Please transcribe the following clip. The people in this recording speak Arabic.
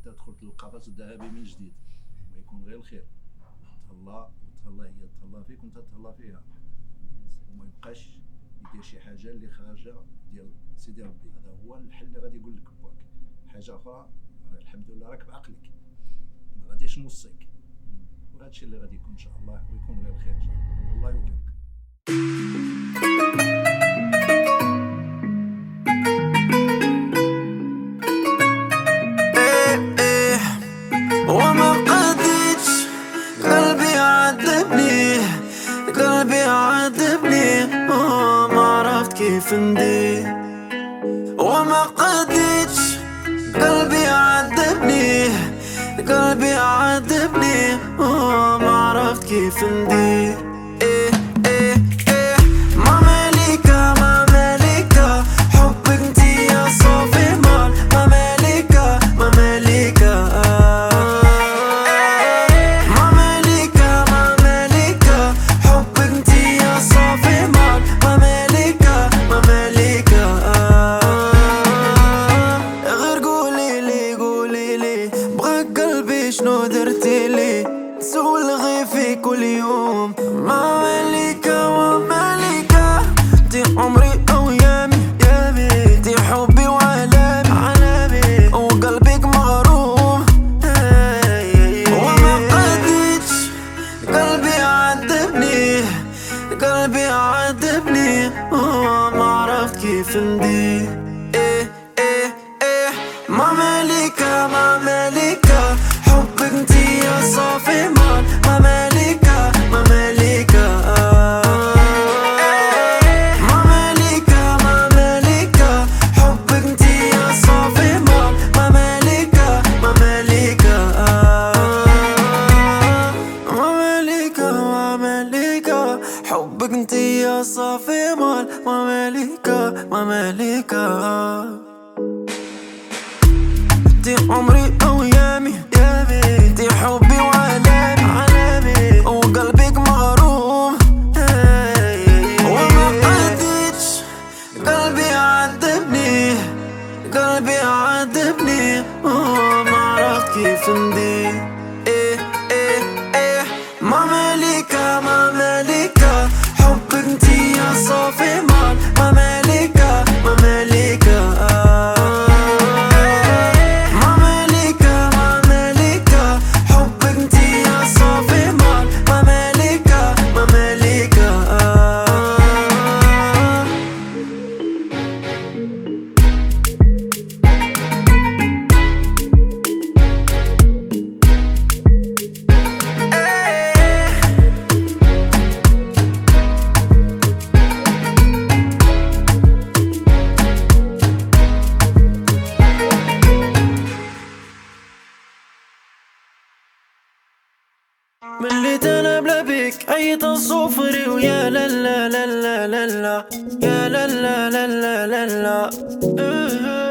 تدخل للقفص الذهبي من جديد ويكون غير الخير. تهلا وتهلا هي تهلا فيك وانت تهلا فيها، وما يبقاش يدير شي حاجه اللي خارجه ديال سيدي ربي. هذا هو الحل اللي غادي يقول لك باك. حاجه اخرى الحمد لله راك بعقلك، ما غاديش نوصيك، وهذا الشيء اللي غادي يكون ان شاء الله ويكون غير خير ان شاء الله. الله يوفقك. وما قديتش قلبي عذبني، قلبي عذبني ما عرفت كيف ندير. وما قديتش قلبي عذبني، قلبي عذبني ما عرفت كيف ندير. ما مالكة ما مالكة حبك انتي يا صافي مال. ما مالكة ما مالكة ما مالكة ما مالكة حبك انتي يا صافي مال. ما مالكة ما مالكة غير قوليلي بغاك قلبي شنو درتيلي، نسول غيفي كل يوم. ما مالكة ومالكة انتي عمري أويامي، انتي حبي وعالمي وقلبك مغروم. وما قديتش قلبي عذبني، قلبي عذبني ما عرفت كيف ندير. ما مالكة ما مالكة حبك انتي يا صافي مال. ما مالكة ما مالكة ما مالكة ما مالكة حبك انتي يا صافي مال. ما مالكة ما مالكة ما مالكة ما مالكة حبك انتي يا صافي مال. ما مالكة ما مالكة انتي عمري أويامي، انتي حبي وعالمي وقلبك مغروم. وما قديتش قلبي عذبني، قلبي عذبني ما عرفت كيف ندير. ما مالكة ما مالكة حبك انتي يا صافي مال. ما مالكة ما مالكة ما مالكة ما مالكة حبك انتي يا صافي مال. ما مالكة ما مالكة مليت انا بلا بيك عيط صفري ويا لا لا لا لا لا يا لا لا لا لا لا